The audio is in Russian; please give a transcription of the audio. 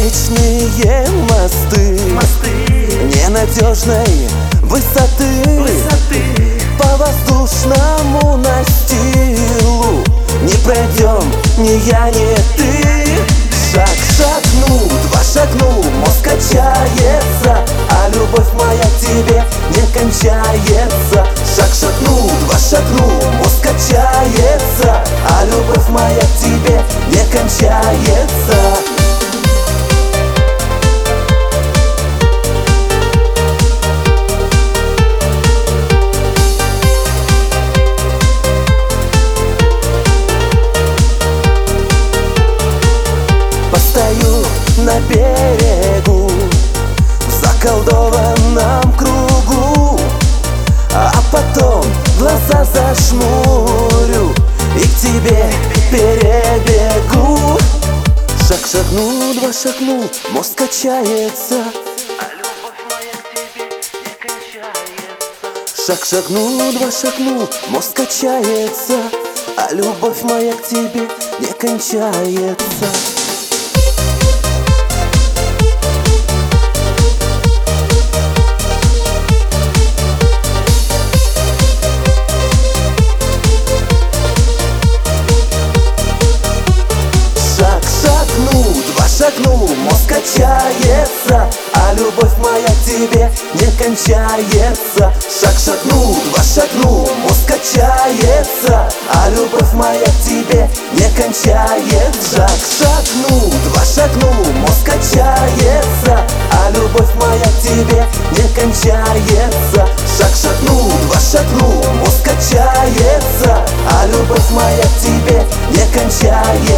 вечные мосты ненадежной высоты. По воздушному настилу не пройдем ни я, ни ты. Шаг шагну, два шагну, мозг качается, а любовь моя к тебе не кончается. Шаг шагну, два шагну, мозг качается, а любовь моя к тебе не кончается. Постою на берегу в заколдованном кругу, а потом глаза зашмурю и к тебе перебегу. Шаг шагну, два шагну, мозг качается, а любовь моя к тебе не кончается. шаг шагну, два шагну, мозг качается, а любовь моя к тебе не кончается. Шагну, мозг качается, а любовь моя к тебе не кончается. Шаг шагну, два шагну, мозг качается, а любовь моя к тебе не кончается. Шаг шагну, два шагну, мозг качается, а любовь моя к тебе не кончается. Шаг шагну, два шагну, мозг качается, а любовь моя к тебе не кончается.